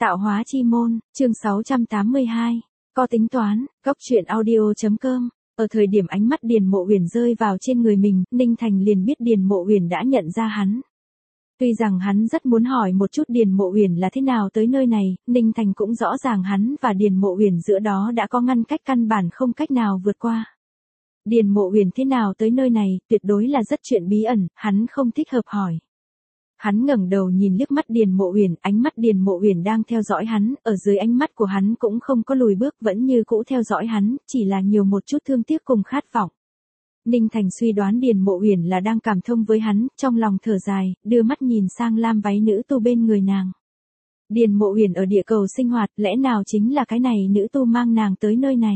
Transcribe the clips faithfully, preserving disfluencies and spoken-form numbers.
Tạo hóa chi môn, chương sáu trăm tám mươi hai. Có tính toán, góc truyện audio.com. Ở thời điểm ánh mắt Điền Mộ Huyền rơi vào trên người mình, Ninh Thành liền biết Điền Mộ Huyền đã nhận ra hắn. Tuy rằng hắn rất muốn hỏi một chút Điền Mộ Huyền là thế nào tới nơi này, Ninh Thành cũng rõ ràng hắn và Điền Mộ Huyền giữa đó đã có ngăn cách căn bản không cách nào vượt qua. Điền Mộ Huyền thế nào tới nơi này, tuyệt đối là rất chuyện bí ẩn, hắn không thích hợp hỏi. Hắn ngẩng đầu nhìn liếc mắt Điền Mộ Huyền, ánh mắt Điền Mộ Huyền đang theo dõi hắn, ở dưới ánh mắt của hắn cũng không có lùi bước, vẫn như cũ theo dõi hắn, chỉ là nhiều một chút thương tiếc cùng khát vọng. Ninh Thành suy đoán Điền Mộ Huyền là đang cảm thông với hắn, trong lòng thở dài, đưa mắt nhìn sang lam váy nữ tu bên người nàng. Điền Mộ Huyền ở địa cầu sinh hoạt, lẽ nào chính là cái này nữ tu mang nàng tới nơi này?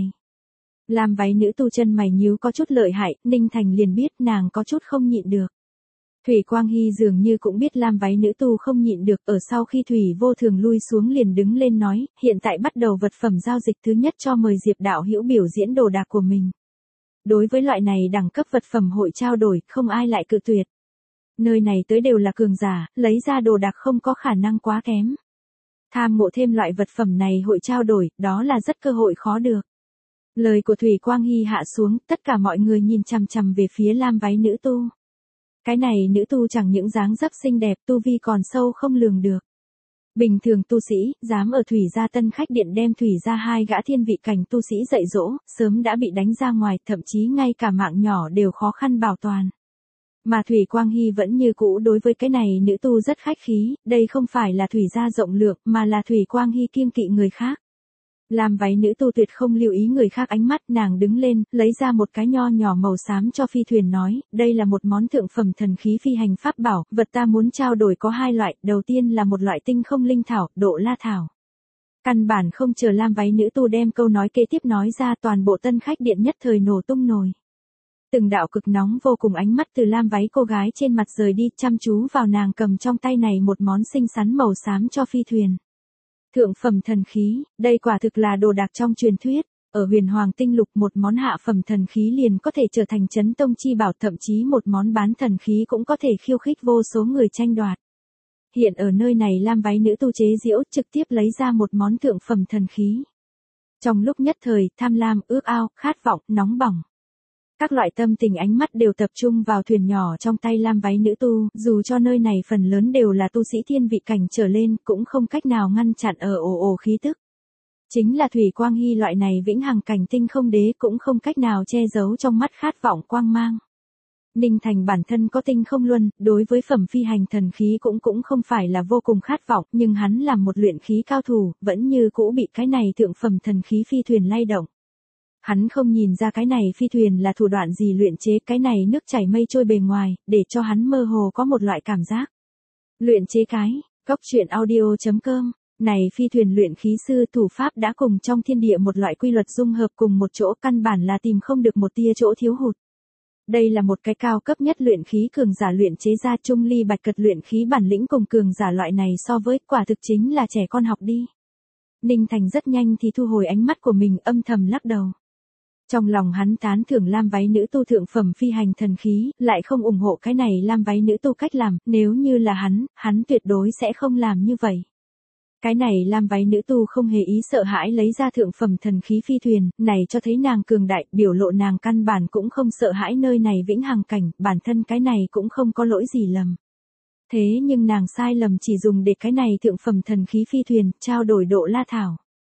Lam váy nữ tu chân mày nhíu có chút lợi hại, Ninh Thành liền biết nàng có chút không nhịn được. Thủy Quang Hy dường như cũng biết lam váy nữ tu không nhịn được, ở sau khi Thủy Vô Thường lui xuống liền đứng lên nói, hiện tại bắt đầu vật phẩm giao dịch thứ nhất, cho mời Diệp đạo hữu biểu diễn đồ đạc của mình. Đối với loại này đẳng cấp vật phẩm hội trao đổi, không ai lại cự tuyệt. Nơi này tới đều là cường giả, lấy ra đồ đạc không có khả năng quá kém. Tham ngộ thêm loại vật phẩm này hội trao đổi, đó là rất cơ hội khó được. Lời của Thủy Quang Hy hạ xuống, tất cả mọi người nhìn chằm chằm về phía lam váy nữ tu. Cái này nữ tu chẳng những dáng dấp xinh đẹp, tu vi còn sâu không lường được. Bình thường tu sĩ, dám ở Thủy gia Tân Khách Điện đem Thủy gia hai gã thiên vị cảnh tu sĩ dạy dỗ, sớm đã bị đánh ra ngoài, thậm chí ngay cả mạng nhỏ đều khó khăn bảo toàn. Mà Thủy Quang Hy vẫn như cũ đối với cái này nữ tu rất khách khí, đây không phải là Thủy gia rộng lượng, mà là Thủy Quang Hy kiêng kỵ người khác. Làm váy nữ tu tuyệt không lưu ý người khác ánh mắt, nàng đứng lên, lấy ra một cái nho nhỏ màu xám cho phi thuyền nói, đây là một món thượng phẩm thần khí phi hành pháp bảo, vật ta muốn trao đổi có hai loại, đầu tiên là một loại tinh không linh thảo, độ la thảo. Căn bản không chờ lam váy nữ tu đem câu nói kế tiếp nói ra, toàn bộ Tân Khách Điện nhất thời nổ tung nồi. Từng đạo cực nóng vô cùng ánh mắt từ lam váy cô gái trên mặt rời đi, chăm chú vào nàng cầm trong tay này một món xinh xắn màu xám cho phi thuyền. Thượng phẩm thần khí, đây quả thực là đồ đạc trong truyền thuyết, ở Huyền Hoàng Tinh Lục một món hạ phẩm thần khí liền có thể trở thành chấn tông chi bảo, thậm chí một món bán thần khí cũng có thể khiêu khích vô số người tranh đoạt. Hiện ở nơi này lam váy nữ tu chế giễu, trực tiếp lấy ra một món thượng phẩm thần khí. Trong lúc nhất thời, tham lam, ước ao, khát vọng, nóng bỏng. Các loại tâm tình ánh mắt đều tập trung vào thuyền nhỏ trong tay lam váy nữ tu, dù cho nơi này phần lớn đều là tu sĩ thiên vị cảnh trở lên, cũng không cách nào ngăn chặn ở ồ ồ khí tức. Chính là Thủy Quang Hy loại này vĩnh hằng cảnh tinh không đế cũng không cách nào che giấu trong mắt khát vọng quang mang. Ninh Thành bản thân có tinh không luân, đối với phẩm phi hành thần khí cũng cũng không phải là vô cùng khát vọng, nhưng hắn là một luyện khí cao thủ, vẫn như cũ bị cái này thượng phẩm thần khí phi thuyền lay động. Hắn không nhìn ra cái này phi thuyền là thủ đoạn gì luyện chế, cái này nước chảy mây trôi bề ngoài, để cho hắn mơ hồ có một loại cảm giác. Luyện chế cái, góc truyện audio.com, này phi thuyền luyện khí sư thủ pháp đã cùng trong thiên địa một loại quy luật dung hợp cùng một chỗ, căn bản là tìm không được một tia chỗ thiếu hụt. Đây là một cái cao cấp nhất luyện khí cường giả luyện chế ra, trung ly bạch cật luyện khí bản lĩnh cùng cường giả loại này so với, quả thực chính là trẻ con học đi. Ninh Thành rất nhanh thì thu hồi ánh mắt của mình, âm thầm lắc đầu. Trong lòng hắn tán thưởng lam váy nữ tu thượng phẩm phi hành thần khí, lại không ủng hộ cái này lam váy nữ tu cách làm, nếu như là hắn, hắn tuyệt đối sẽ không làm như vậy. Cái này lam váy nữ tu không hề ý sợ hãi lấy ra thượng phẩm thần khí phi thuyền, này cho thấy nàng cường đại, biểu lộ nàng căn bản cũng không sợ hãi nơi này vĩnh hằng cảnh, bản thân cái này cũng không có lỗi gì lầm. Thế nhưng nàng sai lầm chỉ dùng để cái này thượng phẩm thần khí phi thuyền, trao đổi độ la thảo.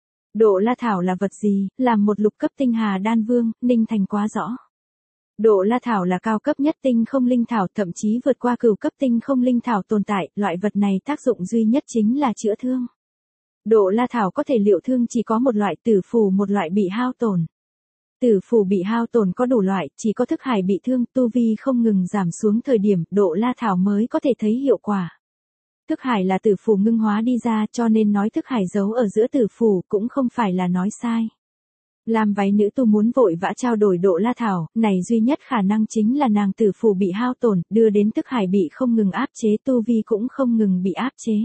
Độ la thảo là vật gì, làm một lục cấp tinh hà đan vương, Ninh Thành quá rõ. Độ la thảo là cao cấp nhất tinh không linh thảo, thậm chí vượt qua cửu cấp tinh không linh thảo tồn tại, loại vật này tác dụng duy nhất chính là chữa thương. Độ la thảo có thể liệu thương chỉ có một loại, tử phù một loại bị hao tổn. Tử phù bị hao tổn có đủ loại, chỉ có thức hải bị thương, tu vi không ngừng giảm xuống thời điểm, độ la thảo mới có thể thấy hiệu quả. Thức hải là tử phù ngưng hóa đi ra, cho nên nói thức hải giấu ở giữa tử phù cũng không phải là nói sai. Lam váy nữ tu muốn vội vã trao đổi độ la thảo, này duy nhất khả năng chính là nàng tử phù bị hao tổn, đưa đến thức hải bị không ngừng áp chế, tu vi cũng không ngừng bị áp chế.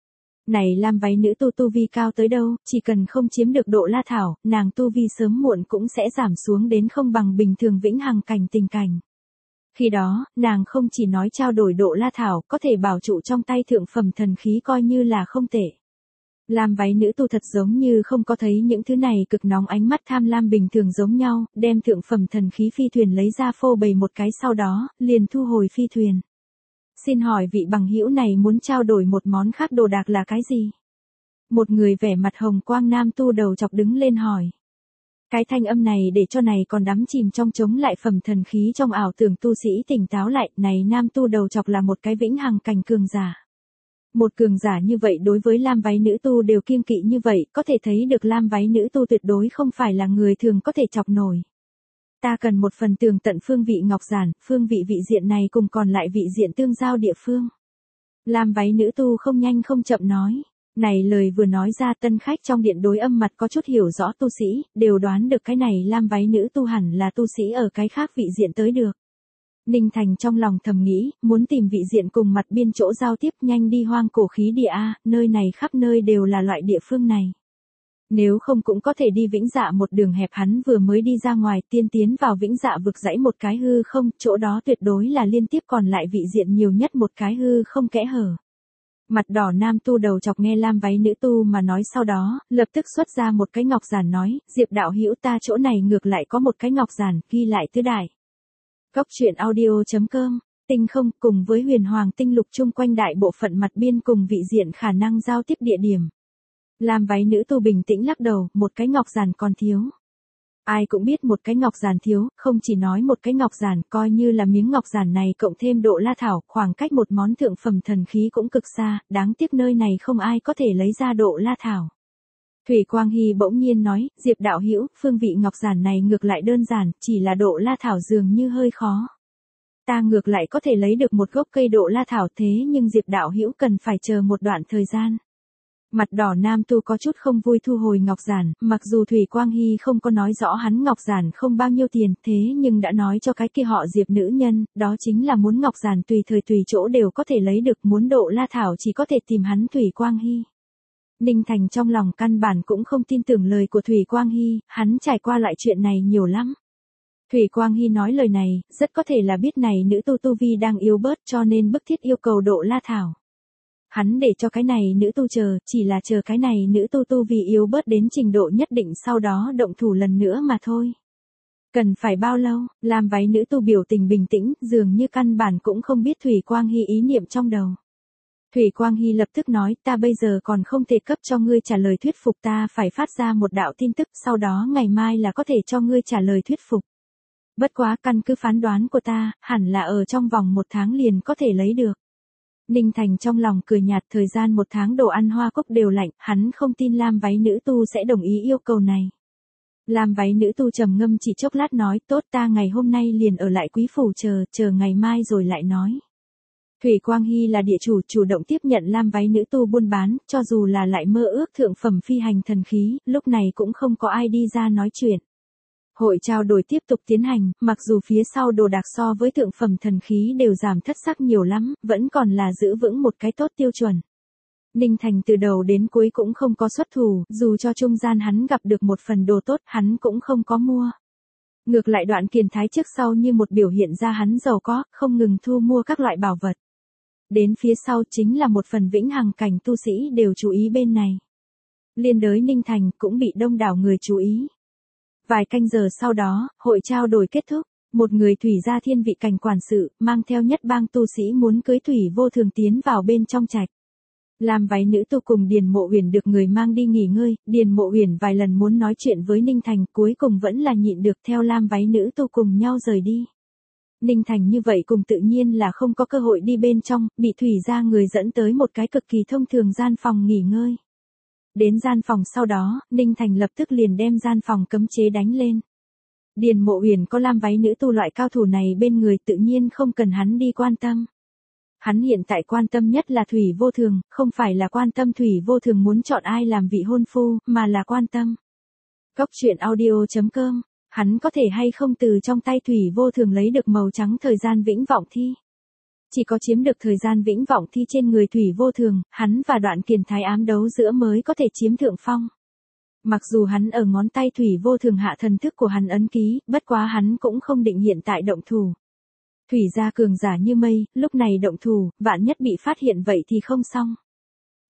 Này lam váy nữ tu tu vi cao tới đâu, chỉ cần không chiếm được độ la thảo, nàng tu vi sớm muộn cũng sẽ giảm xuống đến không bằng bình thường vĩnh hằng cảnh tình cảnh. Khi đó, nàng không chỉ nói trao đổi độ la thảo, có thể bảo trụ trong tay thượng phẩm thần khí coi như là không tệ. Lam váy nữ tu thật giống như không có thấy những thứ này, cực nóng ánh mắt tham lam bình thường giống nhau, đem thượng phẩm thần khí phi thuyền lấy ra phô bày một cái, sau đó liền thu hồi phi thuyền. Xin hỏi vị bằng hữu này muốn trao đổi một món khác đồ đạc là cái gì? Một người vẻ mặt hồng quang nam tu đầu chọc đứng lên hỏi. Cái thanh âm này để cho này còn đắm chìm trong chống lại phẩm thần khí trong ảo tưởng tu sĩ tỉnh táo lại, này nam tu đầu chọc là một cái vĩnh hằng cảnh cường giả. Một cường giả như vậy đối với lam váy nữ tu đều kiêng kỵ như vậy, có thể thấy được lam váy nữ tu tuyệt đối không phải là người thường có thể chọc nổi. Ta cần một phần tường tận phương vị ngọc giản, phương vị vị diện này cùng còn lại vị diện tương giao địa phương. Lam váy nữ tu không nhanh không chậm nói. Này lời vừa nói ra, tân khách trong điện đối âm mặt có chút hiểu rõ tu sĩ, đều đoán được cái này lam váy nữ tu hẳn là tu sĩ ở cái khác vị diện tới được. Ninh Thành trong lòng thầm nghĩ, muốn tìm vị diện cùng mặt biên chỗ giao tiếp, nhanh đi hoang cổ khí địa a, nơi này khắp nơi đều là loại địa phương này. Nếu không cũng có thể đi vĩnh dạ một đường hẹp, hắn vừa mới đi ra ngoài, tiên tiến vào vĩnh dạ vực dãy một cái hư không, chỗ đó tuyệt đối là liên tiếp còn lại vị diện nhiều nhất một cái hư không kẽ hở. Mặt đỏ nam tu đầu chọc nghe lam váy nữ tu mà nói, sau đó lập tức xuất ra một cái ngọc giản nói, Diệp đạo hữu, ta chỗ này ngược lại có một cái ngọc giản ghi lại tứ đại. Góc truyện audio chấm com, tinh không cùng với huyền hoàng tinh lục chung quanh đại bộ phận mặt biên cùng vị diện khả năng giao tiếp địa điểm. Lam váy nữ tu bình tĩnh lắc đầu, một cái ngọc giản còn thiếu. Ai cũng biết một cái ngọc giản thiếu, không chỉ nói một cái ngọc giản, coi như là miếng ngọc giản này cộng thêm độ la thảo, khoảng cách một món thượng phẩm thần khí cũng cực xa, đáng tiếc nơi này không ai có thể lấy ra độ la thảo. Thủy Quang Hy bỗng nhiên nói, Diệp đạo hữu, phương vị ngọc giản này ngược lại đơn giản, chỉ là độ la thảo dường như hơi khó. Ta ngược lại có thể lấy được một gốc cây độ la thảo, thế nhưng Diệp đạo hữu cần phải chờ một đoạn thời gian. Mặt đỏ nam tu có chút không vui thu hồi ngọc giản, mặc dù Thủy Quang Hy không có nói rõ hắn ngọc giản không bao nhiêu tiền, thế nhưng đã nói cho cái kia họ Diệp nữ nhân, đó chính là muốn ngọc giản tùy thời tùy chỗ đều có thể lấy được, muốn độ la thảo chỉ có thể tìm hắn Thủy Quang Hy. Ninh Thành trong lòng căn bản cũng không tin tưởng lời của Thủy Quang Hy, hắn trải qua loại chuyện này nhiều lắm. Thủy Quang Hy nói lời này, rất có thể là biết này nữ tu tu vi đang yếu bớt cho nên bức thiết yêu cầu độ la thảo. Hắn để cho cái này nữ tu chờ, chỉ là chờ cái này nữ tu tu vì yếu bớt đến trình độ nhất định sau đó động thủ lần nữa mà thôi. Cần phải bao lâu, làm váy nữ tu biểu tình bình tĩnh, dường như căn bản cũng không biết Thủy Quang Hy ý niệm trong đầu. Thủy Quang Hy lập tức nói, ta bây giờ còn không thể cấp cho ngươi trả lời thuyết phục, ta phải phát ra một đạo tin tức, sau đó ngày mai là có thể cho ngươi trả lời thuyết phục. Bất quá căn cứ phán đoán của ta, hẳn là ở trong vòng một tháng liền có thể lấy được. Ninh Thành trong lòng cười nhạt, thời gian một tháng đồ ăn hoa cốc đều lạnh, hắn không tin lam váy nữ tu sẽ đồng ý yêu cầu này. Lam váy nữ tu trầm ngâm chỉ chốc lát nói, tốt, ta ngày hôm nay liền ở lại quý phủ chờ, chờ ngày mai rồi lại nói. Thủy Quang Hy là địa chủ, chủ động tiếp nhận lam váy nữ tu buôn bán, cho dù là lại mơ ước thượng phẩm phi hành thần khí, lúc này cũng không có ai đi ra nói chuyện. Hội trao đổi tiếp tục tiến hành, mặc dù phía sau đồ đạc so với thượng phẩm thần khí đều giảm thất sắc nhiều lắm, vẫn còn là giữ vững một cái tốt tiêu chuẩn. Ninh Thành từ đầu đến cuối cũng không có xuất thủ, dù cho trung gian hắn gặp được một phần đồ tốt, hắn cũng không có mua. Ngược lại Đoạn Kiền Thái trước sau như một biểu hiện ra hắn giàu có, không ngừng thu mua các loại bảo vật. Đến phía sau chính là một phần vĩnh hằng cảnh tu sĩ đều chú ý bên này. Liên đới Ninh Thành cũng bị đông đảo người chú ý. Vài canh giờ sau đó, hội trao đổi kết thúc, một người thủy gia thiên vị cảnh quản sự, mang theo nhất bang tu sĩ muốn cưới Thủy Vô Thường tiến vào bên trong trạch. Làm váy nữ tu cùng Điền Mộ Huyền được người mang đi nghỉ ngơi, Điền Mộ Huyền vài lần muốn nói chuyện với Ninh Thành, cuối cùng vẫn là nhịn được theo lam váy nữ tu cùng nhau rời đi. Ninh Thành như vậy cùng tự nhiên là không có cơ hội đi bên trong, bị thủy gia người dẫn tới một cái cực kỳ thông thường gian phòng nghỉ ngơi. Đến gian phòng sau đó, Ninh Thành lập tức liền đem gian phòng cấm chế đánh lên. Điền Mộ Huyền có lam váy nữ tu loại cao thủ này bên người tự nhiên không cần hắn đi quan tâm. Hắn hiện tại quan tâm nhất là Thủy Vô Thường, không phải là quan tâm Thủy Vô Thường muốn chọn ai làm vị hôn phu, mà là quan tâm. Góc truyện audio chấm com, hắn có thể hay không từ trong tay Thủy Vô Thường lấy được màu trắng thời gian vĩnh vọng thi. Chỉ có chiếm được thời gian vĩnh vọng thi trên người Thủy Vô Thường, hắn và Đoạn Kiền Thái ám đấu giữa mới có thể chiếm thượng phong. Mặc dù hắn ở ngón tay Thủy Vô Thường hạ thần thức của hắn ấn ký, bất quá hắn cũng không định hiện tại động thủ. Thủy gia cường giả như mây, lúc này động thủ, vạn nhất bị phát hiện vậy thì không xong.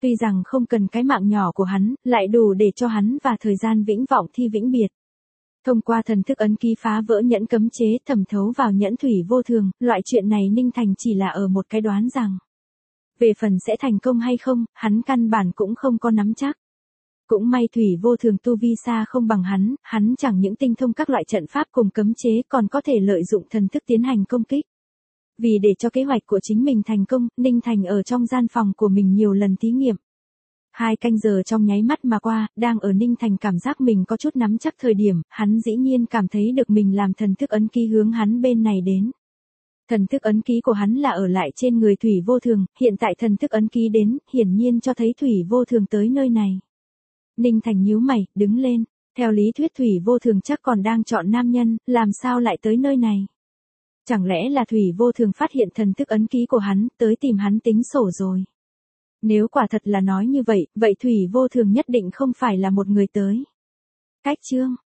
Tuy rằng không cần cái mạng nhỏ của hắn, lại đủ để cho hắn và thời gian vĩnh vọng thi vĩnh biệt. Thông qua thần thức ấn ký phá vỡ nhẫn cấm chế thẩm thấu vào nhẫn thủy vô thường, loại chuyện này Ninh Thành chỉ là ở một cái đoán rằng. Về phần sẽ thành công hay không, hắn căn bản cũng không có nắm chắc. Cũng may thủy vô thường tu vi xa không bằng hắn, hắn chẳng những tinh thông các loại trận pháp cùng cấm chế còn có thể lợi dụng thần thức tiến hành công kích. Vì để cho kế hoạch của chính mình thành công, Ninh Thành ở trong gian phòng của mình nhiều lần thí nghiệm. Hai canh giờ trong nháy mắt mà qua, đang ở Ninh Thành cảm giác mình có chút nắm chắc thời điểm, hắn dĩ nhiên cảm thấy được mình làm thần thức ấn ký hướng hắn bên này đến. Thần thức ấn ký của hắn là ở lại trên người thủy vô thường, hiện tại thần thức ấn ký đến, hiển nhiên cho thấy thủy vô thường tới nơi này. Ninh Thành nhíu mày, đứng lên, theo lý thuyết thủy vô thường chắc còn đang chọn nam nhân, làm sao lại tới nơi này? Chẳng lẽ là thủy vô thường phát hiện thần thức ấn ký của hắn, tới tìm hắn tính sổ rồi? Nếu quả thật là nói như vậy, vậy thủy vô thường nhất định không phải là một người tới. Cách chương